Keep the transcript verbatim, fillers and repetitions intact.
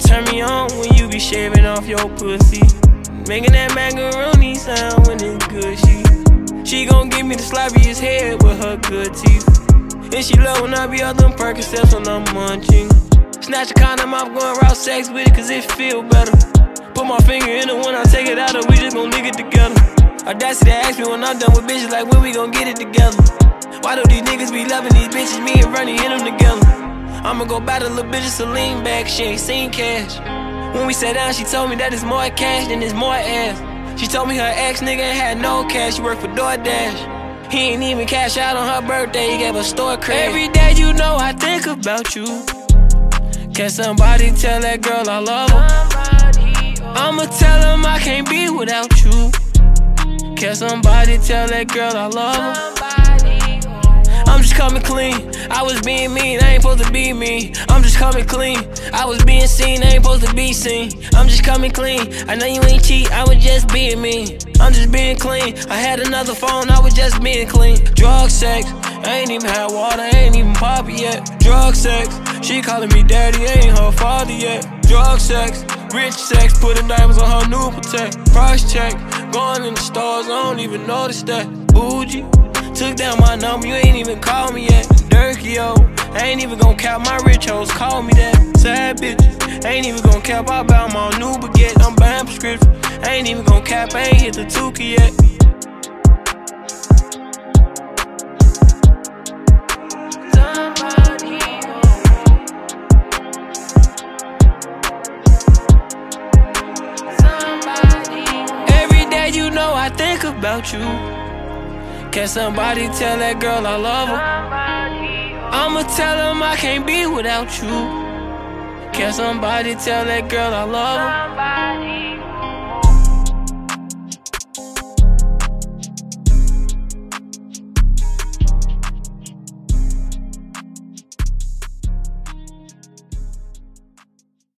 turn me on when you be shaving off your pussy. Making that macaroni sound when it's good. She She gon' give me the sloppiest head with her good teeth. And she love when I be out them Percocets when I'm munching. Snatch a condom off, going raw sex with it cause it feel better. Put my finger in it when I take it out and we just gon' lick it together. Audacity to ask me when I'm done with bitches like when we gon' get it together. Why do these niggas be loving these bitches? Me and Ronnie hit them together. I'ma go buy the little bitch a Celine bag, she ain't seen cash. When we sat down, she told me that it's more cash than it's more ass. She told me her ex nigga had no cash, she worked for DoorDash. He ain't even cash out on her birthday, he gave her store credit. Every day you know I think about you. Can somebody tell that girl I love her? I'ma tell him I can't be without you. Can somebody tell that girl I love her? I'm just coming clean, I was being mean, I ain't supposed to be me. I'm just coming clean, I was being seen, I ain't supposed to be seen. I'm just coming clean, I know you ain't cheat, I was just being me. I'm just being clean, I had another phone, I was just being clean. Drug sex, I ain't even had water, I ain't even poppy yet. Drug sex, she calling me daddy, I ain't her father yet. Drug sex, rich sex, putting diamonds on her new Protect. Price check, going in the stores, I don't even notice that. Bougie, took down my number, you ain't even call me yet. Dirky, yo, I ain't even gon' cap my rich hoes, call me that. Sad bitches, I ain't even gon' cap, I bout my new baguette. I'm buying prescription, I ain't even gon' cap, I ain't hit the Tukey yet. You know I think about you. Can somebody tell that girl I love her? I'ma tell him I can't be without you. Can somebody tell that girl I love her?